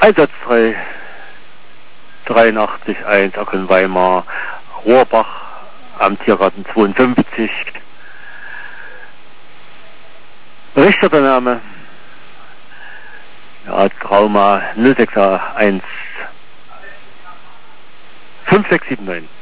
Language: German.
Einsatztreu 83-1 Ockeln Weimar, Rohrbach am Tiergarten 52. Berichterübernahme. Ja, Trauma 061 5679.